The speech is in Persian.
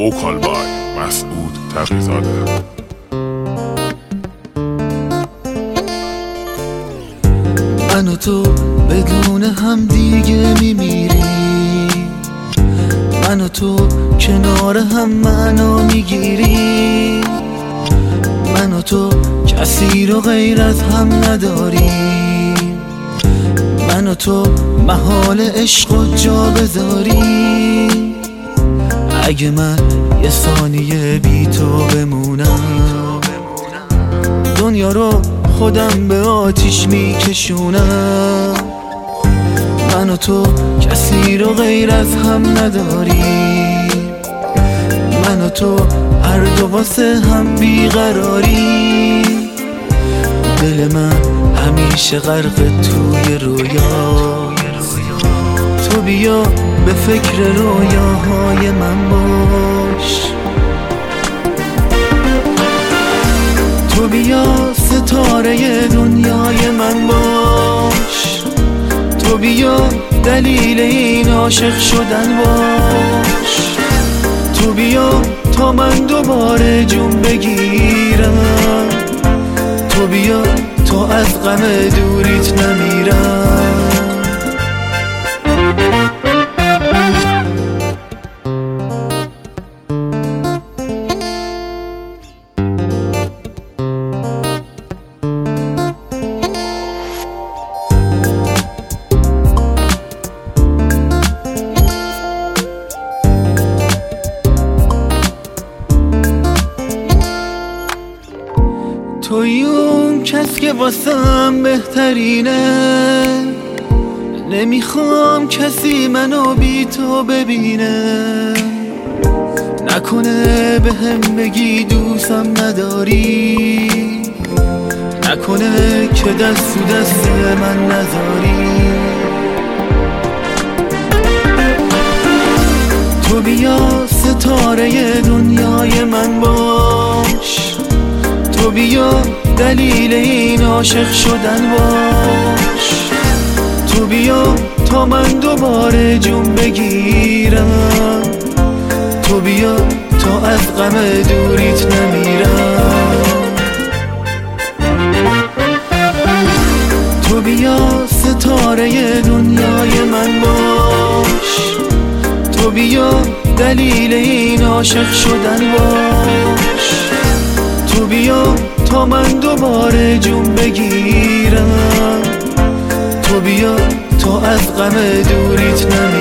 وکال بای مسعود تقی‌زاده. من و تو بدون هم دیگه میمیریم، من و تو کنار هم معنا میگیریم، من و تو کسی رو غیر از هم نداریم، من و تو محال عشق و جا بذاریم. اگه من یه ثانیه بی تو بمونم، دنیا رو خودم به آتیش میکشونم. من و تو کسی رو غیر از هم نداریم، من و تو هر دو واسه هم بیقراریم. دل من همیشه غرق توی رویا، تو بیا به فکر رویاهای من باش، تو بیا ستاره دنیای من باش، تو بیا دلیل این عاشق شدن باش، تو بیا تا من دوباره جون بگیرم، تو بیا تا از غم دوریت نمیرم. توی اون کس که واسم بهترینه، نمیخوام کسی منو بی تو ببینه. نکنه به هم بگی دوستم نداری، نکنه که دست تو دست من نذاری. تو بیا ستاره دنیای من باش، تو بیا دلیل این عاشق شدن باش، تو بیا تا من دوباره جون بگیرم، تو بیا تا از غم دوریت نمیرم. تو بیا ستاره دنیای من باش، تو بیا دلیل این عاشق شدن باش، تو بیا تا من دوباره جون بگیرم، تو بیا تا از غم دوریت نمیرم.